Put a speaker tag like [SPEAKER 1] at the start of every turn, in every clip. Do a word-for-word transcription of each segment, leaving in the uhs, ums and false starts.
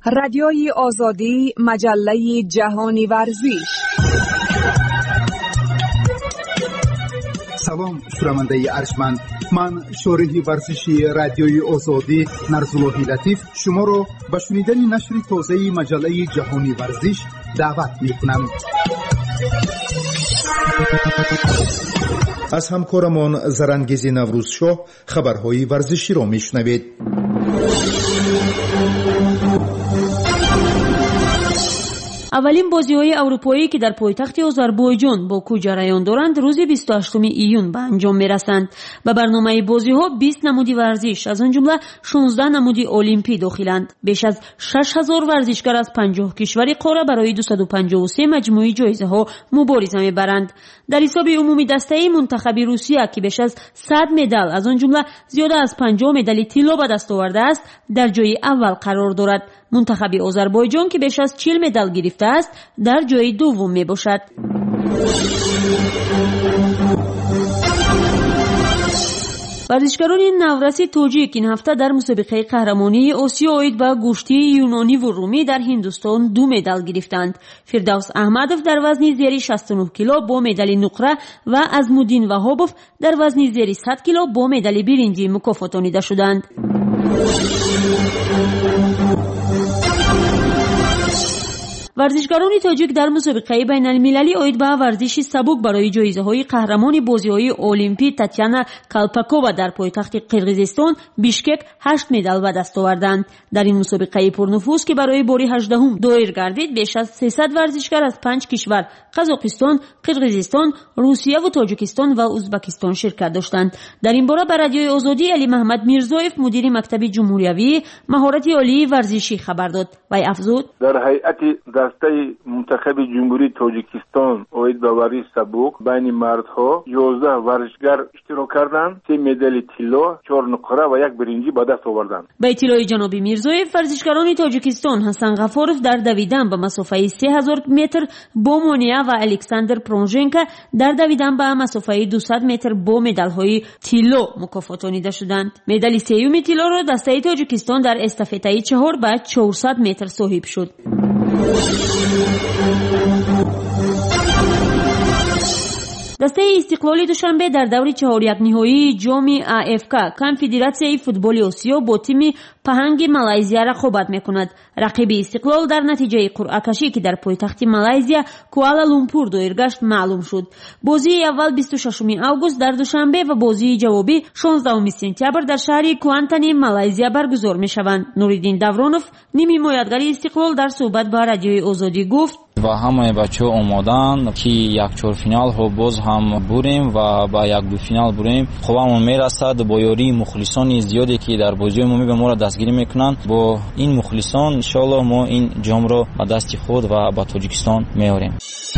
[SPEAKER 1] رادیوی آزادی، مجله جهانی ورزش.
[SPEAKER 2] سلام شنونده ارجمند، من شارح ورزشی رادیوی آزادی نرزاللهی لطیف شما را به شنیدن نشر تازه مجله جهانی ورزش دعوت می‌کنم. از همکارمان زرنگیز نوروزشاه خبرهای ورزشی را میشنوید.
[SPEAKER 3] اولین بازی‌های اروپایی که در پایتخت آذربایجان باکو جریان دارند روز بیست و هشتم ایون به انجام می‌رسند. به برنامه بازی‌ها بیست نمودی ورزش از آن جمله شانزده نمودی المپی داخلند. بیش از شش هزار ورزشکار از پنجاه کشور قاره برای دویست و پنجاه و سه مجموعه جایزه‌ها مبارزه می‌برند. در حساب عمومی دسته منتخب روسیه که بیش از صد مدال از آن جمله زیاده از پنجاه مدال طلا به دست آورده است در جای اول قرار دارد. منتخب آذربایجان که بیش از چهل مدال گرفته است در جای دوم می باشد. ورزشکاران نورس تاجیک این هفته در مسابقه قهرمانی آسیا آید به گشتی یونانی و رومی در هندوستان دو مدال گرفتند. فردوس احمدوف در وزن زیر شصت و نه کیلو با مدال نقره و عظمالدین وهابوف در وزن زیر صد کیلو با مدال برنزی مکافاتانیده شدند. ورزشکاران تاجیک در مسابقه بین المللی آید به ورزش سبک برای جایزه‌های قهرمان بازی‌های المپی تاتیانا کالپاکووا در پایتخت قرقیزستان بیشکک هشت مدال به دست آوردند. در این مسابقه پرنفوذ که برای بار هجدهم دایر گردید بیش از سیصد ورزشکار از پنج کشور قزاقستان، قرقیزستان، روسیه و تاجیکستان و ازبکستان شرکت داشتند. در این باره به رادیوی آزادی علی محمد میرزایف مدیر مکتب جمهوریوی مهارت عالی ورزشی خبر داد و افزود
[SPEAKER 4] در هیئت دسته منتخب جمهوری تاجیکستان اوید به ورزش سبک بین مردها یازده ورزشگر اشتراک کردند. سه مدال طلا، چهار نقره و یک برنزی به دست آوردند.
[SPEAKER 3] به اطلاع جناب میرزایف ورزشکاران تاجیکستان حسن غفارов در دویدن به مسافه سه هزار متر با مانیا و الکساندر پرونژنکا در دویدن به مسافه دویست متر با مدال‌های طلا مکافاتانیده شدند. مدال سوم طلا را دسته تاجیکستان در استافته چهار به چهارصد متر صاحب شد. دسته استقلال دوشنبه در دور چهار یک نهایی جام اف کا کنفدراسیای فوتبال آسیا با تیم پهنگ مالایزیا رقابت میکند. رقیب استقلال در نتیجه قرعه کشی که در پایتخت مالایزیا کوالالامپور دایر گشت معلوم شد. بازی اول بیست و ششم آگوست در دوشنبه و بازی جوابی شانزدهم سپتامبر در شهر کوانتانی مالایزیا برگزار میشوند. نوریدین دورانوف نیم حمایتگر استقلال در صحبت با رادیوی آزادی گفت
[SPEAKER 5] و همه بچه‌ها آمادن که یک چهار فینال ها باز هم بریم و با یک دو فینال بریم. خوبمون میرسد با یاری مخلصان زیادی که در بازی عمومی به ما را دستگیری میکنن. با این مخلصان ان شاء الله ما این جام را به دست خود و با تاجیکستان میاریم.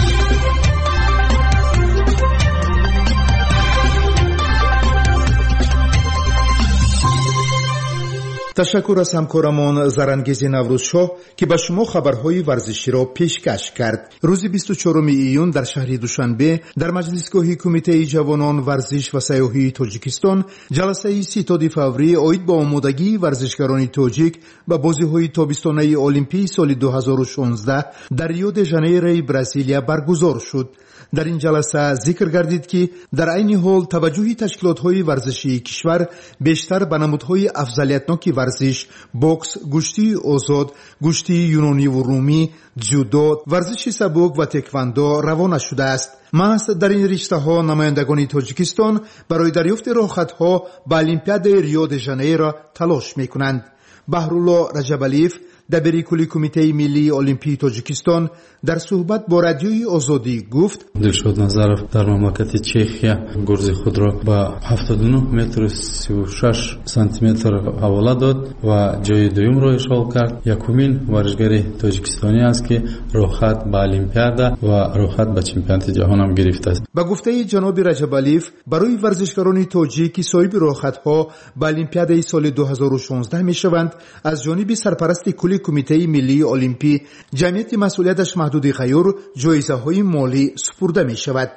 [SPEAKER 2] تشکر از همکارمان زرنگیز نوروزشاه که به شما خبرهای ورزشی را پیشکش کرد. روز بیست و چهارم ایون در شهر دوشنبه در مجلسگاه کمیته جوانان ورزش و سیاحی تاجیکستان جلسه ستاد فوری آید به آمادگی ورزشکاران تاجیک به بازی‌های تابستانه المپی سال دو هزار و شانزده در ریو د ژانیرو برزیلیا برگزار شد. در این جلسه ذکر گردید که در عین حال توجه تشکیلات‌های ورزشی کشور بیشتر به نمودهای افضلیتناک ورزش، بوکس، گشتی آزاد، گشتی یونانی و رومی، جودو، ورزش سبک و تکواندو روانه شده است. محض در این رشته‌ها نمایندگان تاجیکستان برای دریافت راحت‌ها به المپیاد ریو د ژانیرو تلاش می‌کنند. بهرالله رجب‌علیف دبیر کلی کمیته ملی المپی تاجیکستان در صحبت با رادیوی آزادی گفت
[SPEAKER 6] دلشاد نظرов در مملکت چخیا گرز خود را با هفتاد و نه متر و سی و شش سانتی متر حواله داد و جای دوم را اشغال کرد. یکمین ورزشگر تاجیکستانی است که راحت به المپیاد و راحت به چمپیونات جهان هم گرفته است.
[SPEAKER 2] با گفته جناب رجب‌علیف برای ورزشکاران تاجیک صاحب راحت‌ها به المپیاد سال دو هزار و شانزده میشوند از جانب سرپرست کلی کمیته ملی المپی جمعیت مسئولیتش محدود غیر جایزه‌های مالی سپرده می‌شود.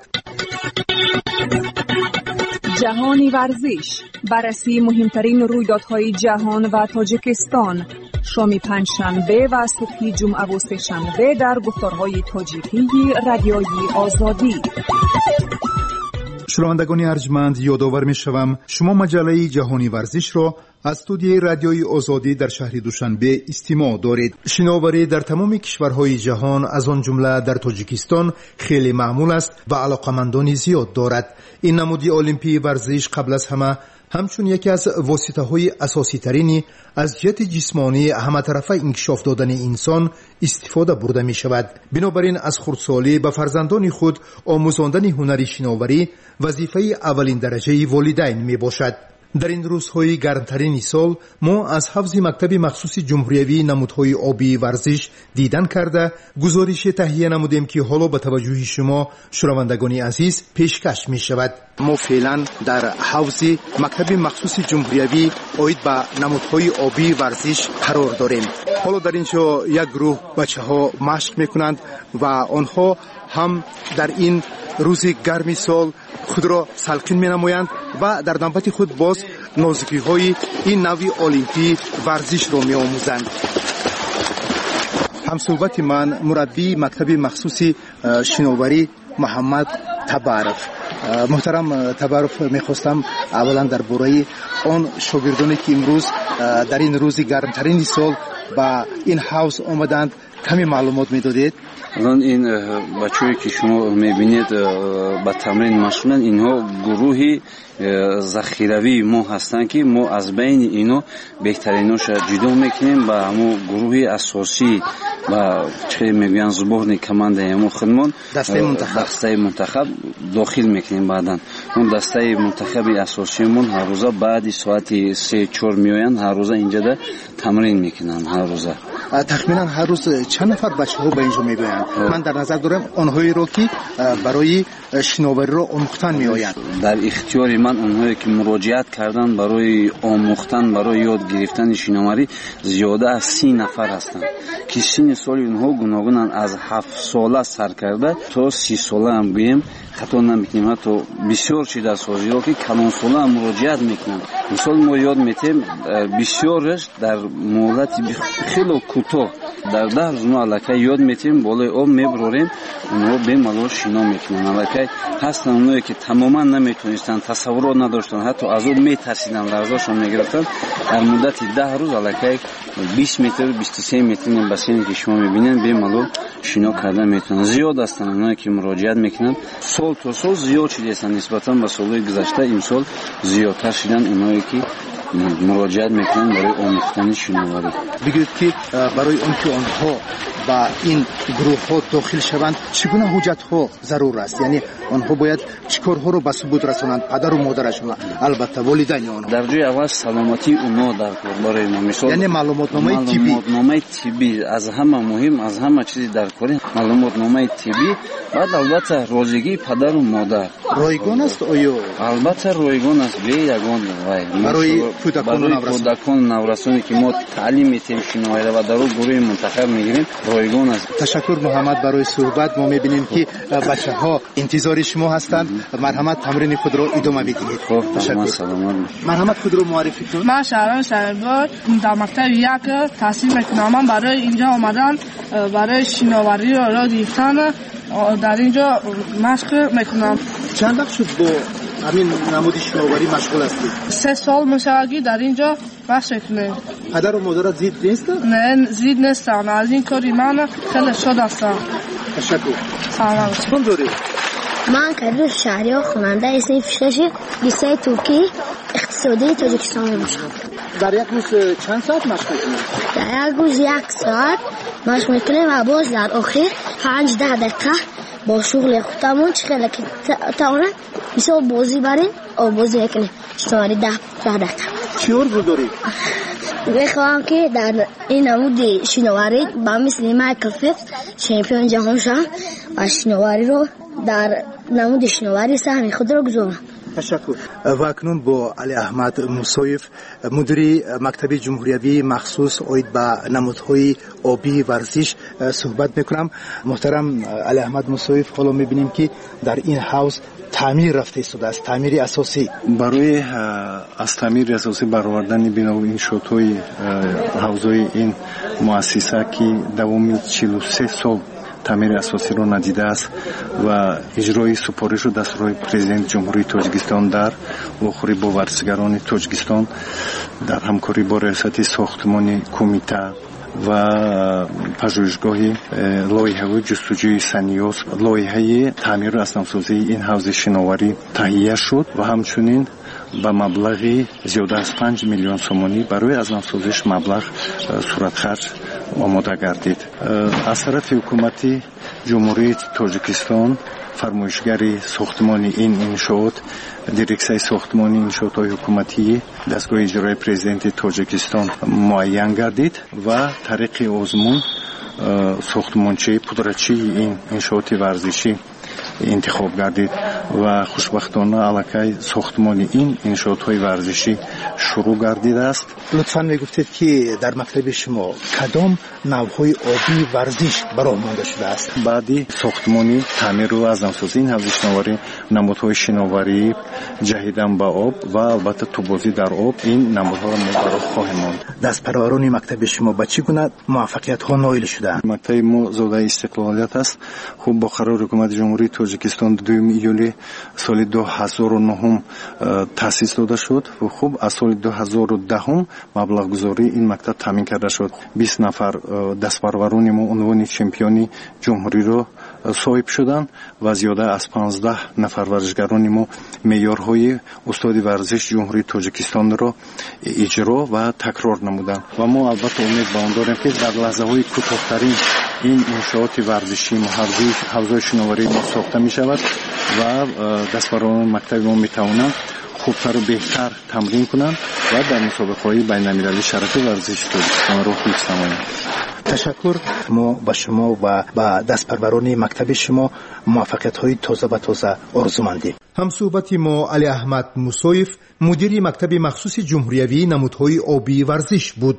[SPEAKER 1] جهانی ورزش، بررسی مهمترین رویدادهای جهان و تاجیکستان. شام پنجشنبه و صبح جمعه و سه‌شنبه در گفتارهای تاجیکی رادیوی آزادی.
[SPEAKER 2] شنوندگان ارجمند، یادآور می‌شوم شما مجله جهانی ورزش را از استودیوی رادیوی آزادی در شهر دوشنبه استماع دارید. شناوری در تمام کشورهای جهان از آن جمله در تاجیکستان خیلی معمول است و علاقمندان زیاد دارد. این نمودی المپی ورزش قبل از همه همچون یکی از واسطه‌های اساسی ترینی از جهت جسمانی همه طرفه انکشاف دادن انسان استفاده برده می شود. بنابراین از خردسالی به فرزندان خود آموزاندن هنر شناوری وظیفه اولین درجه والدین می باشد. در این روزهای گرمترین سال ما از حفظ مکتب مخصوص جمهوریوی نمودهای آبی ورزش دیدن کرده گزارش تهیه نمودیم که حالا به توجه شما شنوندگان عزیز پیشکش می شود. ما فعلا در حوض مکتب مخصوص جمهوریوی آید به نمودهای آبی ورزش قرار داریم. حالا در اینجا یک گروه بچه ها مشق می کنند و آنها هم در این روز گرمی سال خود را سلقین می نمایند و در نوبت خود باز نازکی های این نوع المپی ورزش را می آموزند. همصحبت من مربی مکتب مخصوص شناوری محمد تبارف. محترم تبارف، میخواستم اولا در باره آن شاگردانی که امروز در این روز گرمترین سال با این حوض آمدند کمی معلومات میدادید؟
[SPEAKER 7] الان این بچه‌ای که شما میبینید با تمرین مشغولن، اینها گروهی ذخیروی ما هستند که ما از بین اینو بهتریناش جدا میکنیم و همون گروهی اساسی و چه میگن زبان کمانده ما خودمون
[SPEAKER 2] دسته منتخب
[SPEAKER 7] دسته منتخب داخل میکنیم. بعدن اون دسته منتخب اساسیمون هر روز بعد ساعت سه چهار میآیند، هر روز اینجا ده تمرین میکنن. هر روز
[SPEAKER 2] تخمینا هر روز چند نفر بچه‌ها به اینجا میآیند؟ من در نظر دارم آنهایی رو که برای شناوری رو آموختن میآیند.
[SPEAKER 7] در اختیار من اونهایی که مراجعت کردن برای آموختن، برای یاد گرفتن شناوری زیاده از سی نفر هستند که سن سال اونها گوناگونن، از هفت ساله سر کرده تا سی ساله هم بیم خطا نمیکنیم. حتی بسیار چیز سازی رو که کلان ساله هم مراجعت میکنن. مثال ما یاد میتیم بسیارش در مهلت خیلی کوتاه در ده روز ما علاقه یاد میتیم بالای آب میبراریم، اونها به ملال شنا میکنن. علاقه هستن اونایی که تماما نمیتونستن، تصور نداشتن، حتی از آب میترسیدن، لرزشون میگرفتن. در مدت ده روز علاقه بیست متر بیست و سه متر بسینی که شما میبینین به ملال شنا کردن میتونن. زیاد هستن اونایی که مراجعت میکنن. سال تا سال زیاد شدن نسبتا به سالهای گذشته. امسال زیادتر شدن اونایی که مراجعت میکنن برای آموختن شناوری.
[SPEAKER 2] بگید که برای آنکه آنها با این گروه ها داخل شوند چگونه حجت ها ضرور است؟ یعنی آنها باید چیکار ها رو به ثبوت رسانند؟ پدر و مادرشون، البته والدین آنها.
[SPEAKER 7] در جای اول سلامتی اونها در کار برای ما. مثال
[SPEAKER 2] یعنی معلومات نامه طبی.
[SPEAKER 7] معلومات نامه طبی از همه مهم، از همه چیز در کار معلومات نامه طبی. بعد البته رازگی پدر و مادر.
[SPEAKER 2] رایگان است آیا؟
[SPEAKER 7] البته رایگان است، به یگان
[SPEAKER 2] برای کودکان
[SPEAKER 7] و نورسانی که ما تعلیم میتیم شناوری و در گروه منتخب میگیریم رایگان است.
[SPEAKER 2] تشکر محمد برای صحبت. ما میبینیم که بچه ها انتظار شما هستند. مرحمت تمرین خود را ادامه بدهید.
[SPEAKER 7] تشکر. سلامت.
[SPEAKER 2] مرحمت خود رو معرفی کنید.
[SPEAKER 8] من شهران شهربار در مکتب یک تحصیل میکنم. برای اینجا آمدن برای شناوری را گرفتن در اینجا مشق میکنم.
[SPEAKER 2] چند وقت شد با همین نمود شناوری مشغول هستید؟
[SPEAKER 8] سه سال میشه در اینجا مشق میکنم.
[SPEAKER 2] پدر و مادرت زید نیستن؟
[SPEAKER 8] نه زید نیستن. از این کاری من خیلی شاد هستم.
[SPEAKER 2] تشکر.
[SPEAKER 8] سلام.
[SPEAKER 2] چون داری؟
[SPEAKER 9] من کدر شهریار خواننده اسم فشش لیسه ترکی اقتصادی تاجیکستان میشم.
[SPEAKER 2] در یک روز چند ساعت مشق میکنید؟
[SPEAKER 9] در یک روز یک ساعت مشق میکنیم و باز در آخر پنج ده دقیقه با شغل خودمون چخیلی که تاونه مثال بازی بریم و بازی میکنیم شماری ده ده دقیقه.
[SPEAKER 2] چی ارزو داری؟
[SPEAKER 9] میخواهم که در این نمود شناوری با مثل مایکل فیلپس چمپیون جهان شم و شناوری رو در نمود شناوری سهم خود رو گذارم.
[SPEAKER 2] تشکر. و اکنون با علی احمد موسویف مدیر مکتب جمهوریوی مخصوص اوید به نمودهای آبی ورزش صحبت میکنم. محترم علی احمد موسویف، حالا میبینیم که در این حوض تعمیر رفته شده است، تعمیر اساسی.
[SPEAKER 10] برای از تعمیر اساسی برآوردن بنا و انشاءهای حوضهای این مؤسسه که دوام چهل و سه سال تعمیر اساسی رو ندیده است و اجرای سپارش و دستورهای پرزیدنت جمهوری تاجیکستان در آخری با ورزشگران تاجیکستان در همکاری با ریاست ساختمان کمیته و پژوهشگاه لایحه جستجوی سنیوس لایحه تعمیر و اسنافسازی این حوض شناوری تهیه شد و همچنین با مبلغی زیاده از پنج میلیون سومانی برای اسنافسازیش مبلغ صورت خرج آماده گردید. از طرف حکومت جمهوری تاجیکستان فرمایشگر ساختمان این انشاءات دیرکسیون ساختمان انشاءات حکومتی دستگاه اجرایی پرزیدنت تاجیکستان معین گردید و طریق آزمون ساختمانچه پودرچی این انشاءات ورزشی انتخاب گردید و خوشبختانه الکی ساختمان این انشاءات‌های ورزشی شروع گردیده است.
[SPEAKER 2] لطفاً میگفتید که در مکتب شما کدام نوع‌های آبی ورزش برآورده شده است؟
[SPEAKER 10] بعدی ساختمانی تعمیر و ازمسازی این حوض شناوری، نمودهای شناوری، جهیدن با آب و البته توبازی در آب، این نمودها را ما برای خواهیم ماند.
[SPEAKER 2] دستپروران مکتب شما با چه گونه موفقیت‌ها نایل شدند؟
[SPEAKER 10] مکتب ما زاده استقلالیت است. خوب با قرار حکومت جمهوری تاجیکستان دوم ایولی سال دو هزار و نه تأسیس داده شد و خوب از سال دو هزار و ده مبلغ گذاری این مکتب تامین کرده شد. بیست نفر دستپروران ما عنوان چمپیونی جمهوری را صاحب شدند و زیاده از پانزده نفر ورزشگران ما معیارهای استاد ورزش جمهوری تاجیکستان را اجرا و تکرار نمودند و ما البته امید به آن داریم که در لحظه‌های کوتاه‌ترین این انشاءات ورزشی حوضهای شناوری ما ساخته می شود و دستپروران مکتب ما می توانند خوبتر و بهتر تمرین کنند و در مسابقه‌های بین‌المللی شرف ورزش تاجیکستان را حفظ نمایند.
[SPEAKER 2] تشکر. ما با شما و با دستپروران مکتب شما موفقیت‌های تازه و تازه آرزومندیم. همصحبت ما علی احمد موسویف مدیر مکتب مخصوص جمهوریوی نمودهای آبی ورزش بود.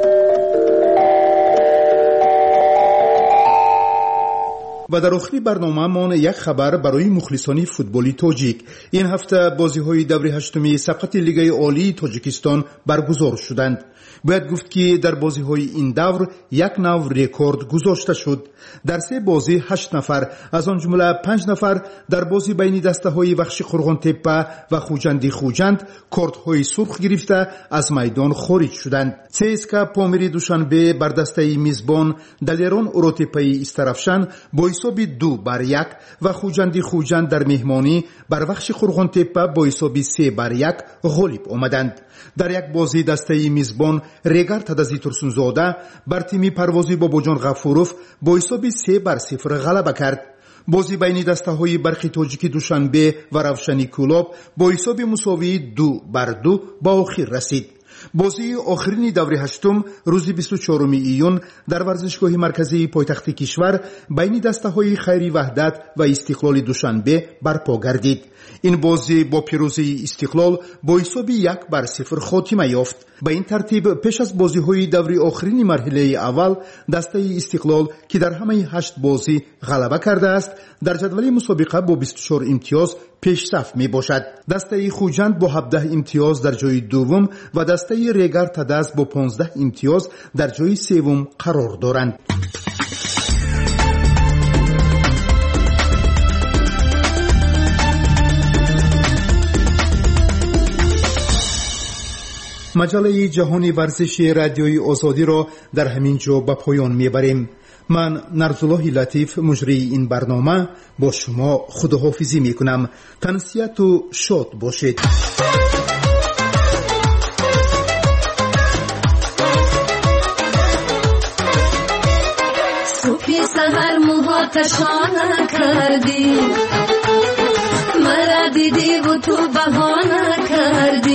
[SPEAKER 2] و در آخری برنامه من یک خبر برای مخلصان فوتبالی تاجیک. این هفته بازی‌های دور هشتمی سبقت لیگ عالی تاجیکستان برگزار شدند. باید گفت که در بازی‌های این دور یک نوع رکورد گذاشته شد. در سه بازی هشت نفر از آن جمله پنج نفر در بازی بین دسته‌های وخش قرغان تپه و خوجندی خوجند کارت‌های سرخ گرفته از میدان خارج شدند. سیسکا پامیری دوشنبه بر دسته میزبان دلیران اوروتپی استرافشان با حساب دو بر یک و خوجندی خوجند در مهمانی بر وخش قرغان تپه با حساب سه بر یک غالب آمدند. در یک بازی دسته میزبان ریگر تدازی ترسونزاده بر تیم پروازی باباجان غفوروف با حساب سه بر صفر غلبه کرد. بازی بین دسته های برخی تاجیکی دوشنبه و روشنی کلاب با حساب مساوی دو بر دو با آخر رسید. بازی آخرین دوره هشتم روز بیست و چهارم ایون در ورزشگاه مرکزی پایتخت کشور بین دسته های خیری وحدت و استقلال دوشنبه برپا گردید. این بازی با پیروزی استقلال با حساب یک بر صفر خاتمه یافت. به این ترتیب پیش از بازی های دوره آخرین مرحله اول دسته استقلال که در همه هشت بازی غلبه کرده است در جدول مسابقه با بیست و چهار امتیاز پیش صف می باشد. دسته خوجند با هفده امتیاز در جای دوم و دسته ریگر تدز با پانزده امتیاز در جای سوم قرار دارند. مجله جهانی ورزشی رادیوی آزادی را در همین جا به پایان میبریم. من نرزالله لطیف مجری این برنامه با شما خداحافظی میکنم. تنسیت و شاد باشید.
[SPEAKER 11] صبح سحر موهاتشان کردی مرا دیدی و تو بهانه کردی